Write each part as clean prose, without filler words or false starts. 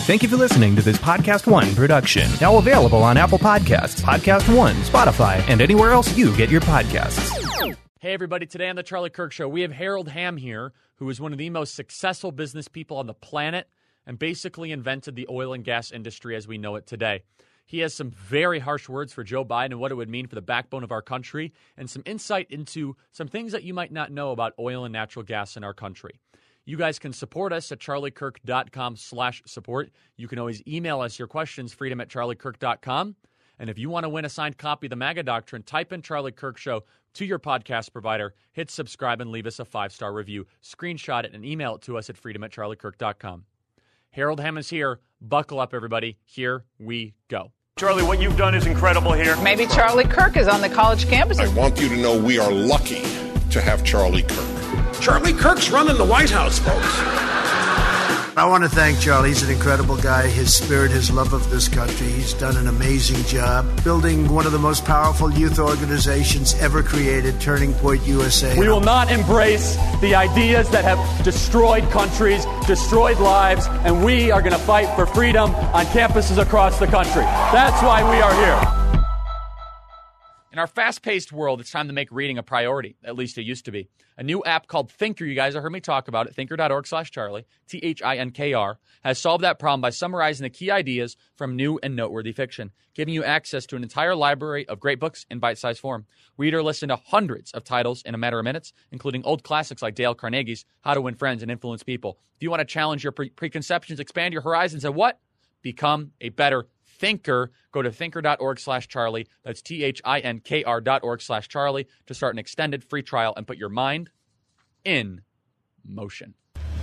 Thank you for listening to this Podcast One production. Now available on Apple Podcasts, Podcast One, Spotify, and anywhere else you get your podcasts. Hey everybody, today on The Charlie Kirk Show, we have Harold Hamm here, who is one of the most successful business people on the planet and basically invented the oil and gas industry as we know it today. He has some very harsh words for Joe Biden and what it would mean for the backbone of our country, and some insight into some things that you might not know about oil and natural gas in our country. You guys can support us at charliekirk.com/support. You can always email us your questions, freedom@charliekirk.com. And if you want to win a signed copy of the MAGA Doctrine, type in Charlie Kirk Show to your podcast provider, hit subscribe, and leave us a 5-star review. Screenshot it and email it to us at freedom@charliekirk.com. Harold Hamm is here. Buckle up, everybody. Here we go. Charlie, what you've done is incredible here. Maybe Charlie Kirk is on the college campus. I want you to know we are lucky to have Charlie Kirk. Charlie Kirk's running the White House, folks. I want to thank Charlie. He's an incredible guy. His spirit, his love of this country. He's done an amazing job building one of the most powerful youth organizations ever created, Turning Point USA. We will not embrace the ideas that have destroyed countries, destroyed lives, and we are going to fight for freedom on campuses across the country. That's why we are here. In our fast-paced world, it's time to make reading a priority. At least it used to be. A new app called Thinker, you guys have heard me talk about it, thinker.org/Charlie, THINKR, has solved that problem by summarizing the key ideas from new and noteworthy fiction, giving you access to an entire library of great books in bite-sized form. Read or listen to hundreds of titles in a matter of minutes, including old classics like Dale Carnegie's How to Win Friends and Influence People. If you want to challenge your preconceptions, expand your horizons, and what? Become a better thinker. Go to thinker.org/Charlie. That's THINKR.org/Charlie to start an extended free trial and put your mind in motion.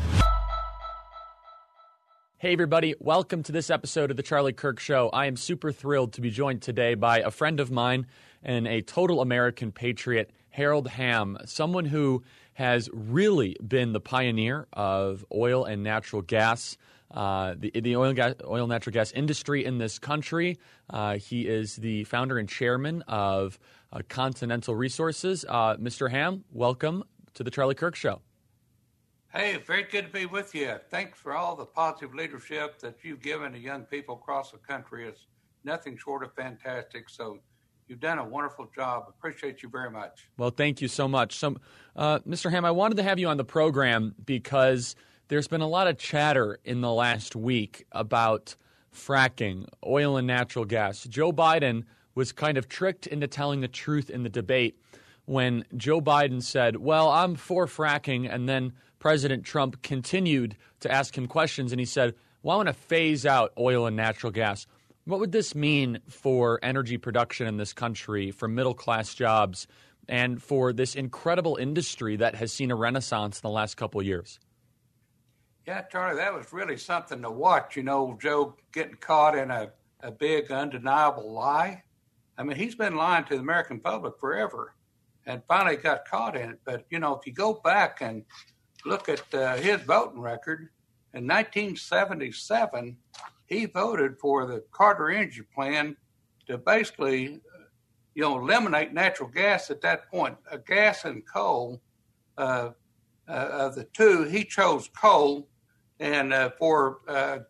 Hey, everybody. Welcome to this episode of The Charlie Kirk Show. I am super thrilled to be joined today by a friend of mine and a total American patriot, Harold Hamm, someone who has really been the pioneer of oil and natural gas. The oil and natural gas industry in this country. He is the founder and chairman of Continental Resources. Mr. Hamm, welcome to the Charlie Kirk Show. Hey, very good to be with you. Thanks for all the positive leadership that you've given to young people across the country. It's nothing short of fantastic. So you've done a wonderful job. Appreciate you very much. Well, thank you so much. So, Mr. Hamm, I wanted to have you on the program because there's been a lot of chatter in the last week about fracking, oil and natural gas. Joe Biden was kind of tricked into telling the truth in the debate when Joe Biden said, well, I'm for fracking, and then President Trump continued to ask him questions, and he said, well, I want to phase out oil and natural gas. What would this mean for energy production in this country, for middle-class jobs, and for this incredible industry that has seen a renaissance in the last couple of years? Yeah, Charlie, that was really something to watch. You know, Joe getting caught in a big, undeniable lie. I mean, he's been lying to the American public forever and finally got caught in it. But, you know, if you go back and look at his voting record, in 1977, he voted for the Carter Energy Plan to basically, eliminate natural gas at that point. Gas and coal, of the two, he chose coal. And for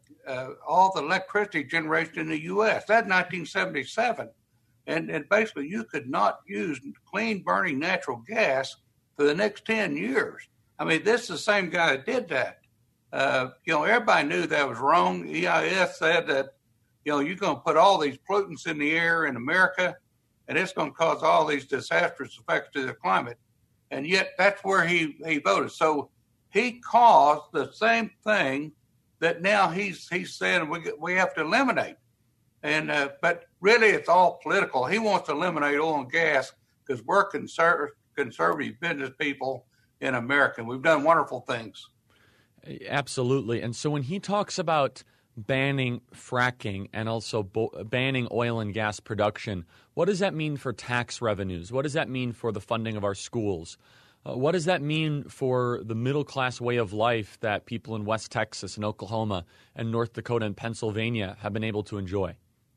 all the electricity generation in the U.S. That's 1977. And basically you could not use clean burning natural gas for the next 10 years. I mean, this is the same guy that did that. Everybody knew that was wrong. EIS said that, you're going to put all these pollutants in the air in America, and it's going to cause all these disastrous effects to the climate. And yet that's where he voted. So he caused the same thing that now he's saying we have to eliminate. And but really, it's all political. He wants to eliminate oil and gas because we're conservative business people in America. We've done wonderful things. Absolutely. And so when he talks about banning fracking and also banning oil and gas production, what does that mean for tax revenues? What does that mean for the funding of our schools? What does that mean for the middle-class way of life that people in West Texas and Oklahoma and North Dakota and Pennsylvania have been able to enjoy?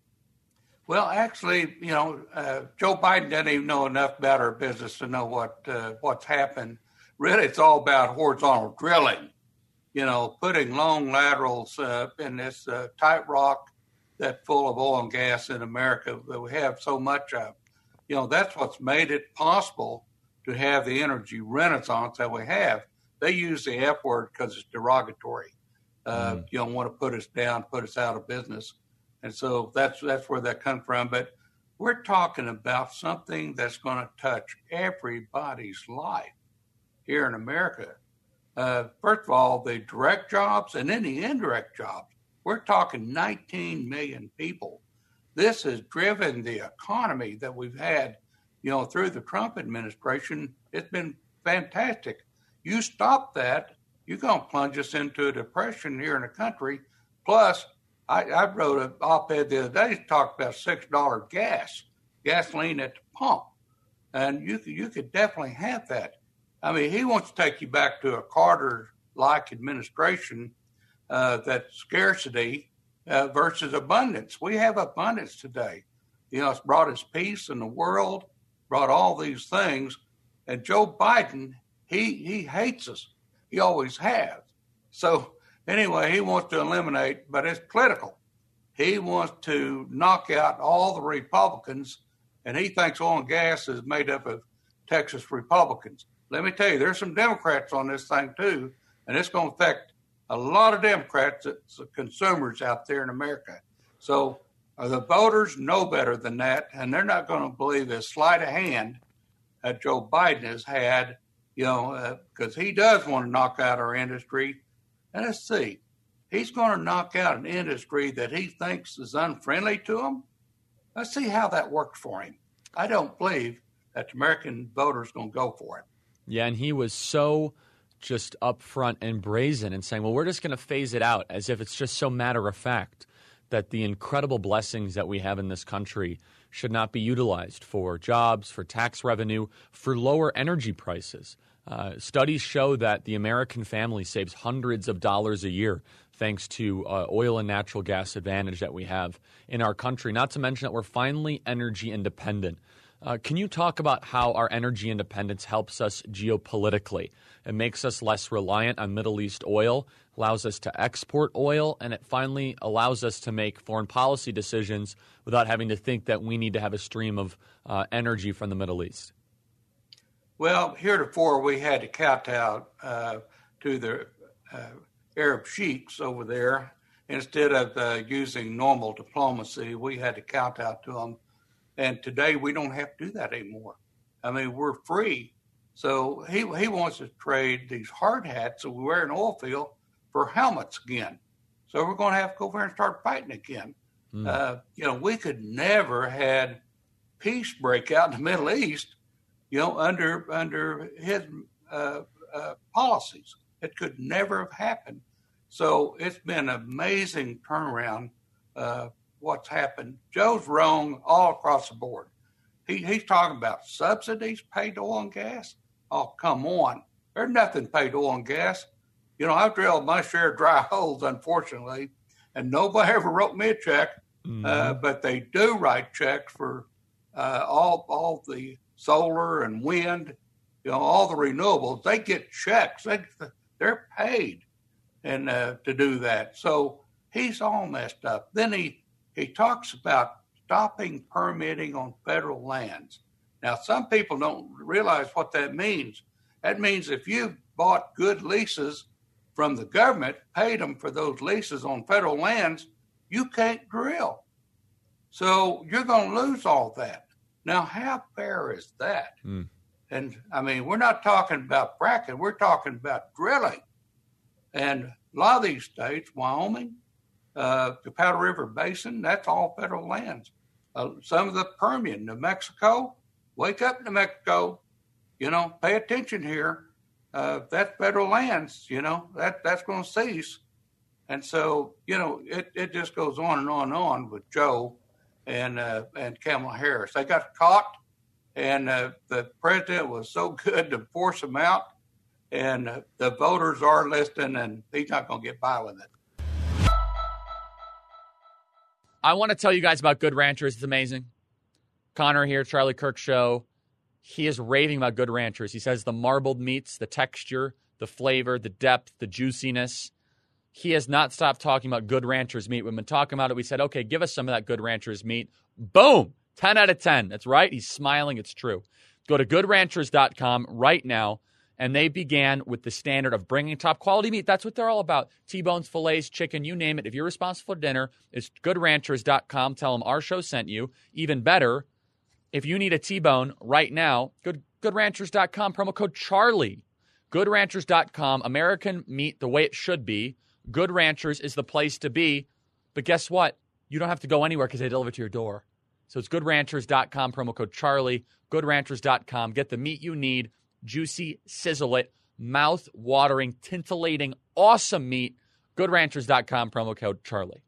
Well, actually, Joe Biden doesn't even know enough about our business to know what's happened. Really, it's all about horizontal drilling. putting long laterals in this tight rock that's full of oil and gas in America that we have so much of. That's what's made it possible to have the energy renaissance that we have. They use the F word because it's derogatory. You don't want to put us down, put us out of business. And so that's where that comes from. But we're talking about something that's going to touch everybody's life here in America. First of all, the direct jobs and then the indirect jobs. We're talking 19 million people. This has driven the economy that we've had, through the Trump administration. It's been fantastic. You stop that, you're going to plunge us into a depression here in the country. Plus, I wrote an op-ed the other day that talked about $6 gasoline at the pump. And you could definitely have that. I mean, he wants to take you back to a Carter-like administration, that scarcity versus abundance. We have abundance today. It's brought us peace in the world, brought all these things. And Joe Biden, he hates us. He always has. So anyway, he wants to eliminate, but it's political. He wants to knock out all the Republicans, and he thinks oil and gas is made up of Texas Republicans. Let me tell you, there's some Democrats on this thing too, and it's going to affect a lot of Democrats, consumers out there in America. So the voters know better than that, and they're not going to believe this sleight of hand that Joe Biden has had, because he does want to knock out our industry. And let's see, he's going to knock out an industry that he thinks is unfriendly to him. Let's see how that works for him. I don't believe that the American voter is going to go for it. Yeah, and he was so just upfront and brazen and saying, well, we're just going to phase it out, as if it's just so matter of fact that the incredible blessings that we have in this country should not be utilized for jobs, for tax revenue, for lower energy prices. Studies show that the American family saves hundreds of dollars a year thanks to oil and natural gas advantage that we have in our country, not to mention that we're finally energy independent. Can you talk about how our energy independence helps us geopolitically? It makes us less reliant on Middle East oil, allows us to export oil, and it finally allows us to make foreign policy decisions without having to think that we need to have a stream of energy from the Middle East. Well, heretofore we had to kowtow to the Arab sheiks over there. Instead of using normal diplomacy, we had to kowtow to them. And today we don't have to do that anymore. I mean, we're free. So he wants to trade these hard hats that we wear in the oil field for helmets again. So we're going to have to go over and start fighting again. We could never had peace break out in the Middle East, under his policies. It could never have happened. So it's been an amazing turnaround. What's happened. Joe's wrong all across the board. He's talking about subsidies paid to oil and gas. Oh, come on. There's nothing paid to oil and gas. I've drilled my share of dry holes, unfortunately, and nobody ever wrote me a check. But they do write checks for all the solar and wind, all the renewables. They get checks. They're paid and to do that. So he's all messed up. Then he talks about stopping permitting on federal lands. Now, some people don't realize what that means. That means if you bought good leases from the government, paid them for those leases on federal lands, you can't drill. So you're going to lose all that. Now, how fair is that? And, I mean, we're not talking about fracking. We're talking about drilling. And a lot of these states, Wyoming, the Powder River Basin, that's all federal lands. Some of the Permian, New Mexico, wake up, New Mexico, pay attention here. That's federal lands, that's going to cease. And so, it just goes on and on and on with Joe and Kamala Harris. They got caught, and the president was so good to force them out, and the voters are listening, and he's not going to get by with it. I want to tell you guys about Good Ranchers. It's amazing. Connor here, Charlie Kirk Show. He is raving about Good Ranchers. He says the marbled meats, the texture, the flavor, the depth, the juiciness. He has not stopped talking about Good Ranchers meat. We've been talking about it. We said, okay, give us some of that Good Ranchers meat. Boom! 10 out of 10. That's right. He's smiling. It's true. Go to goodranchers.com right now, and they began with the standard of bringing top quality meat. That's what they're all about. T-bones, fillets, chicken, you name it. If you're responsible for dinner, it's goodranchers.com. Tell them our show sent you. Even better, if you need a T-bone right now, goodranchers.com, promo code Charlie. Goodranchers.com, American meat the way it should be. Good Ranchers is the place to be. But guess what? You don't have to go anywhere because they deliver to your door. So it's goodranchers.com, promo code Charlie. Goodranchers.com. Get the meat you need. Juicy, sizzle it, mouth-watering, tintillating, awesome meat. Goodranchers.com, promo code Charlie.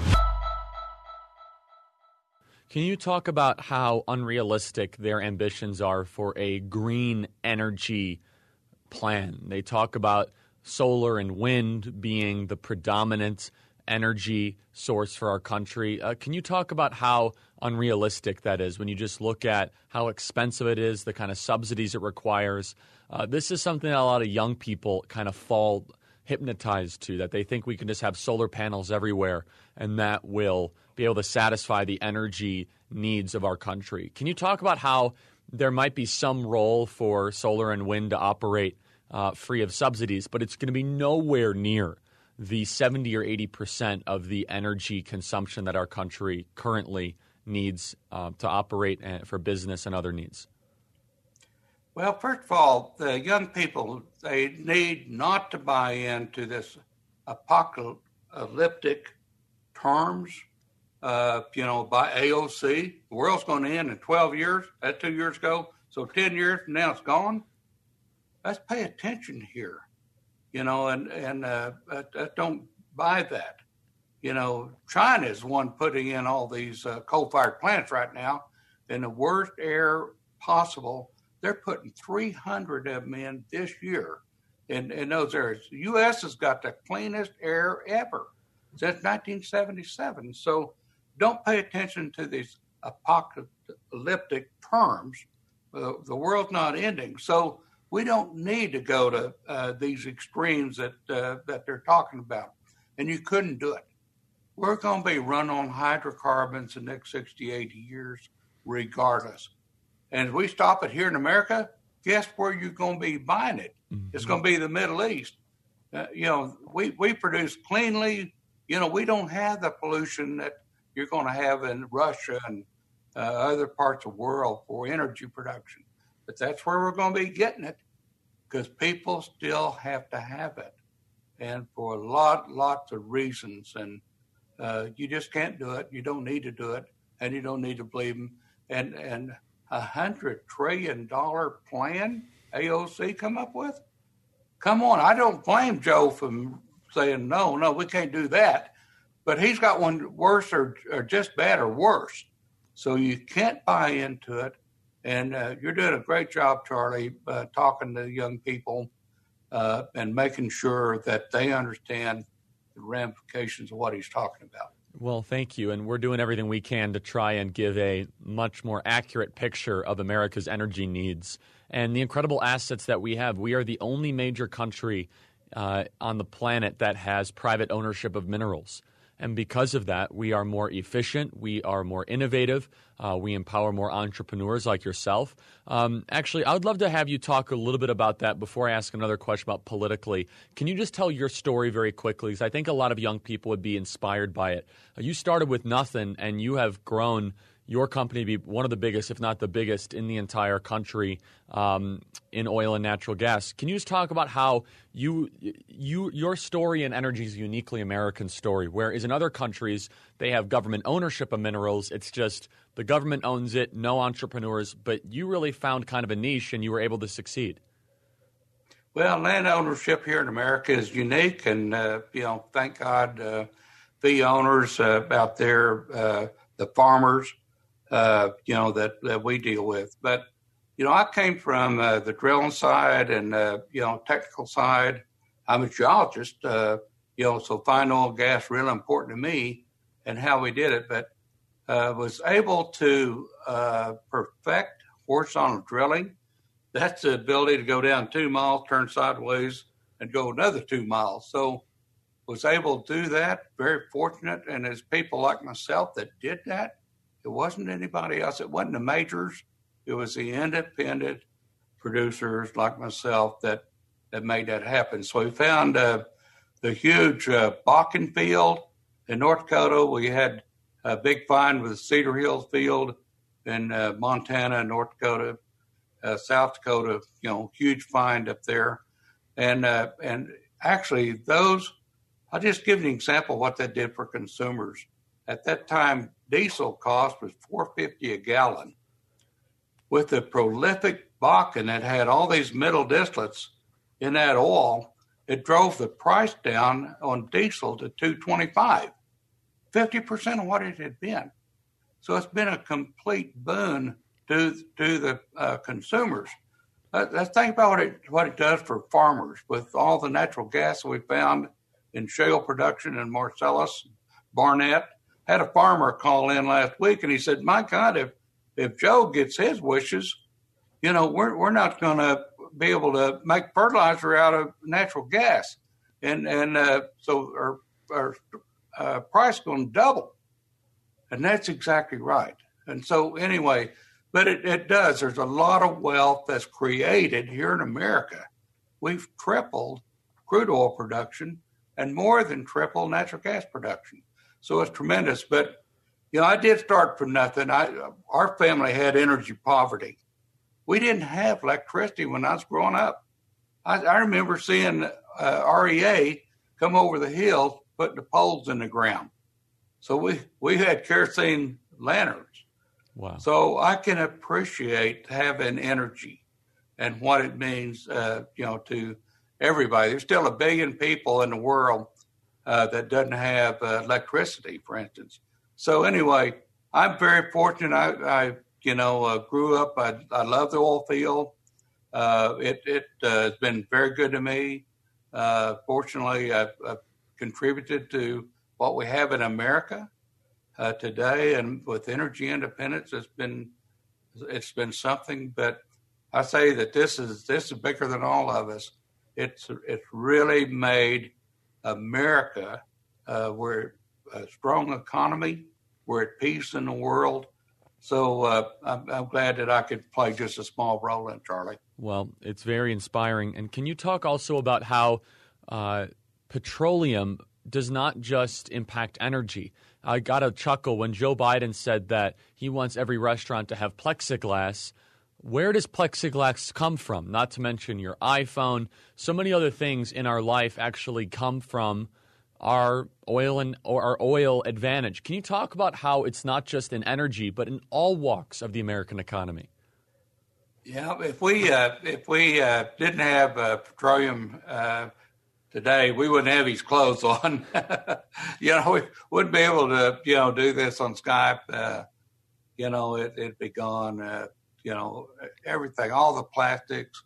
Can you talk about how unrealistic their ambitions are for a green energy plan? They talk about solar and wind being the predominant energy source for our country. Can you talk about how unrealistic that is when you just look at how expensive it is, the kind of subsidies it requires? This is something that a lot of young people kind of fall hypnotized to, that they think we can just have solar panels everywhere and that will be able to satisfy the energy needs of our country. Can you talk about how there might be some role for solar and wind to operate free of subsidies, but it's going to be nowhere near the 70 or 80% of the energy consumption that our country currently needs to operate for business and other needs? Well, first of all, the young people, they need not to buy into this apocalyptic terms, by AOC. The world's going to end in 12 years. That's 2 years ago. So 10 years from now, it's gone. Let's pay attention here, and don't buy that. China is the one putting in all these coal-fired plants right now in the worst air possible. They're putting 300 of them in this year in those areas. The U.S. has got the cleanest air ever since 1977. So don't pay attention to these apocalyptic terms. The world's not ending. So we don't need to go to these extremes that they're talking about. And you couldn't do it. We're going to be run on hydrocarbons the next 60, 80 years regardless. And if we stop it here in America, guess where you're going to be buying it? Mm-hmm. It's going to be the Middle East. We produce cleanly. We don't have the pollution that you're going to have in Russia and other parts of the world for energy production. But that's where we're going to be getting it because people still have to have it. And for lots of reasons. And you just can't do it. You don't need to do it. And you don't need to believe them. And $100 trillion plan AOC come up with? Come on. I don't blame Joe for saying, no, we can't do that. But he's got one worse or just bad or worse. So you can't buy into it. And you're doing a great job, Charlie, talking to young people and making sure that they understand the ramifications of what he's talking about. Well, thank you. And we're doing everything we can to try and give a much more accurate picture of America's energy needs and the incredible assets that we have. We are the only major country on the planet that has private ownership of minerals. And because of that, we are more efficient, we are more innovative, we empower more entrepreneurs like yourself. Actually, I would love to have you talk a little bit about that before I ask another question about politically. Can you just tell your story very quickly? Because I think a lot of young people would be inspired by it. You started with nothing, and you have grown your company to be one of the biggest, if not the biggest, in the entire country in oil and natural gas. Can you just talk about how your story in energy is a uniquely American story, whereas in other countries they have government ownership of minerals. It's just the government owns it, no entrepreneurs, but you really found kind of a niche and you were able to succeed. Well, land ownership here in America is unique, and thank God, the owners out there, the farmers, that we deal with. But, I came from the drilling side and, technical side. I'm a geologist, so fine oil and gas really important to me and how we did it. But was able to perfect horizontal drilling. That's the ability to go down 2 miles, turn sideways, and go another 2 miles. So was able to do that, very fortunate. And there's people like myself that did that. It wasn't anybody else. It wasn't the majors. It was the independent producers like myself that made that happen. So we found the huge Bakken field in North Dakota. We had a big find with Cedar Hills field in Montana, North Dakota, South Dakota, huge find up there. And actually those, I'll just give you an example of what that did for consumers. At that time, diesel cost was $4.50 a gallon. With the prolific Bakken that had all these middle distillates in that oil, it drove the price down on diesel to $2.25, 50% of what it had been. So it's been a complete boon to the consumers. Let's think about what it does for farmers with all the natural gas we found in shale production in Marcellus, Barnett. Had a farmer call in last week and he said, my God, if Joe gets his wishes, we're not going to be able to make fertilizer out of natural gas. So our price is going to double. And that's exactly right. And so anyway, but it does. There's a lot of wealth that's created here in America. We've tripled crude oil production and more than tripled natural gas production. So it's tremendous. But, I did start from nothing. Our family had energy poverty. We didn't have electricity when I was growing up. I remember seeing REA come over the hill, putting the poles in the ground. So we had kerosene lanterns. Wow. So I can appreciate having energy and what it means, to everybody. There's still 1 billion people in the world that doesn't have electricity, for instance. So anyway, I'm very fortunate. I grew up. I love the oil field. It has been very good to me. Fortunately, I've contributed to what we have in America today, and with energy independence, it's been something. But I say that this is bigger than all of us. It's really made America, we're a strong economy. We're at peace in the world. So I'm glad that I could play just a small role in it, Charlie. Well, it's very inspiring. And can you talk also about how petroleum does not just impact energy? I got a chuckle when Joe Biden said that he wants every restaurant to have plexiglass. Where does plexiglass come from? Not to mention your iPhone. So many other things in our life actually come from our oil advantage. Can you talk about how it's not just in energy, but in all walks of the American economy? Yeah, if we didn't have petroleum today, we wouldn't have these clothes on. We wouldn't be able to do this on Skype. It'd be gone. Everything, all the plastics,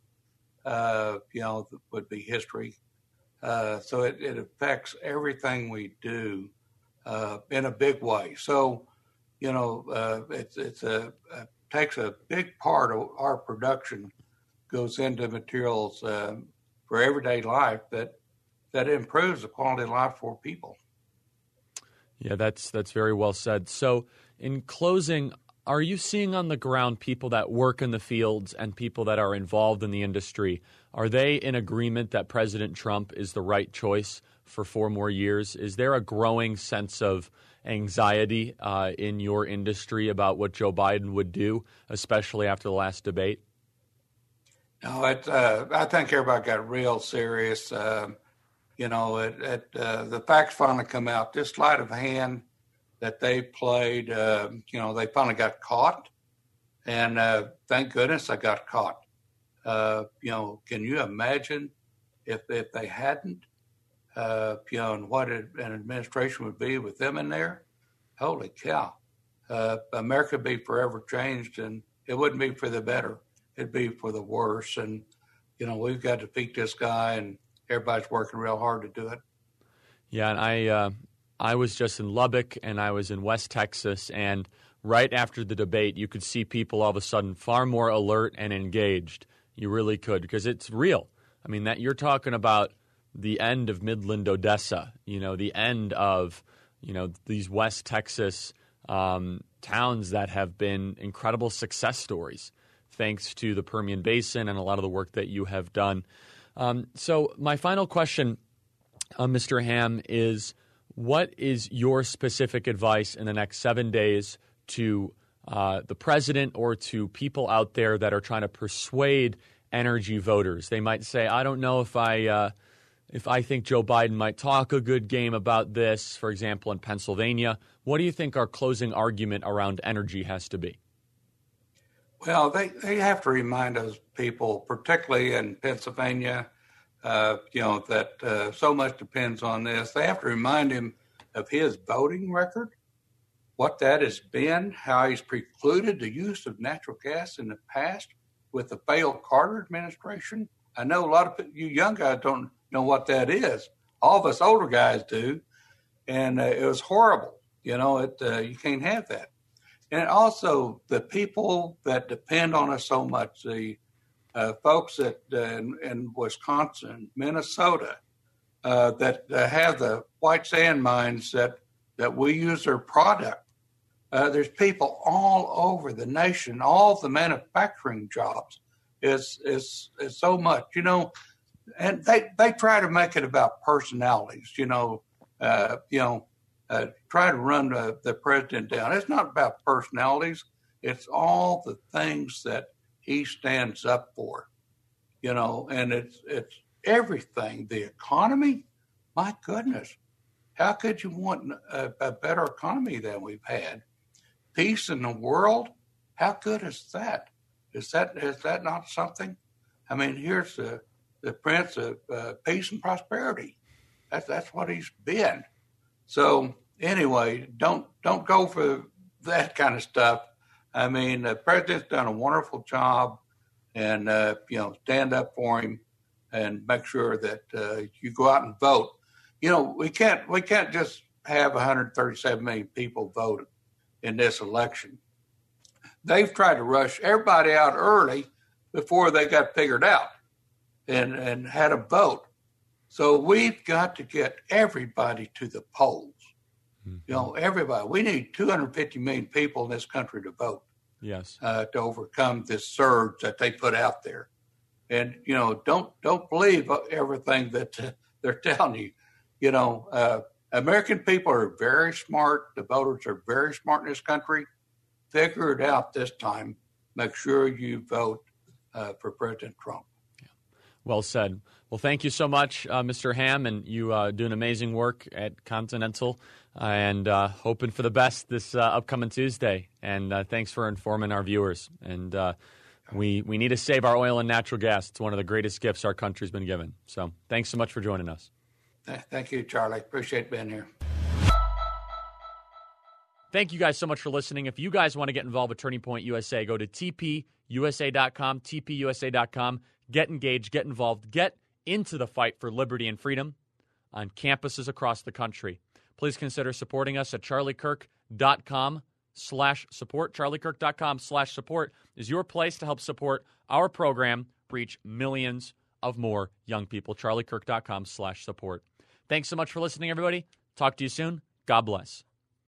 would be history. So it affects everything we do in a big way. So, it takes a big part of our production goes into materials for everyday life that improves the quality of life for people. Yeah, that's very well said. So in closing, are you seeing on the ground people that work in the fields and people that are involved in the industry? Are they in agreement that President Trump is the right choice for 4 more years? Is there a growing sense of anxiety in your industry about what Joe Biden would do, especially after the last debate? No, I think everybody got real serious. The facts finally come out. This sleight of hand that they played, they finally got caught. And thank goodness I got caught. Can you imagine if they hadn't, and what an administration would be with them in there? Holy cow. America would be forever changed, and it wouldn't be for the better. It'd be for the worse. And, we've got to defeat this guy, and everybody's working real hard to do it. Yeah, and I was just in Lubbock, and I was in West Texas, and right after the debate, you could see people all of a sudden far more alert and engaged. You really could, because it's real. I mean, that you're talking about the end of Midland, Odessa, the end of, these West Texas towns that have been incredible success stories thanks to the Permian Basin and a lot of the work that you have done. So my final question, Mr. Ham, is what is your specific advice in the next 7 days to the president or to people out there that are trying to persuade energy voters? They might say, I don't know if I think Joe Biden might talk a good game about this, for example, in Pennsylvania. What do you think our closing argument around energy has to be? Well, they have to remind those people, particularly in Pennsylvania, that so much depends on this. They have to remind him of his voting record, what that has been, how he's precluded the use of natural gas in the past with the failed Carter administration. I know a lot of you young guys don't know what that is. All of us older guys do. And it was horrible. You can't have that. And also the people that depend on us so much, the folks that in Wisconsin, Minnesota, that have the white sand mines that we use their product. There's people all over the nation. All the manufacturing jobs is so much, and they try to make it about personalities, try to run the president down. It's not about personalities. It's all the things that he stands up for, and it's everything. The economy, my goodness, how could you want a better economy than we've had? Peace in the world, how good is that? Is that not something? I mean, here's the Prince of Peace and Prosperity. That's what he's been. So anyway, don't go for that kind of stuff. I mean, the president's done a wonderful job, and stand up for him and make sure that you go out and vote. We can't just have 137 million people vote in this election. They've tried to rush everybody out early before they got figured out and had a vote. So we've got to get everybody to the polls. Everybody. We need 250 million people in this country to vote. Yes. To overcome this surge that they put out there. And, don't believe everything that they're telling you. American people are very smart. The voters are very smart in this country. Figure it out this time. Make sure you vote for President Trump. Yeah. Well said. Well, thank you so much, Mr. Ham, and you doing amazing work at Continental, and hoping for the best this upcoming Tuesday. And thanks for informing our viewers. And we need to save our oil and natural gas. It's one of the greatest gifts our country's been given. So thanks so much for joining us. Thank you, Charlie. Appreciate being here. Thank you guys so much for listening. If you guys want to get involved with Turning Point USA, go to tpusa.com, tpusa.com. Get engaged, get involved, get into the fight for liberty and freedom on campuses across the country. Please consider supporting us at charliekirk.com/support. charliekirk.com/support is your place to help support our program reach millions of more young people. charliekirk.com/support. Thanks so much for listening, everybody. Talk to you soon. God bless.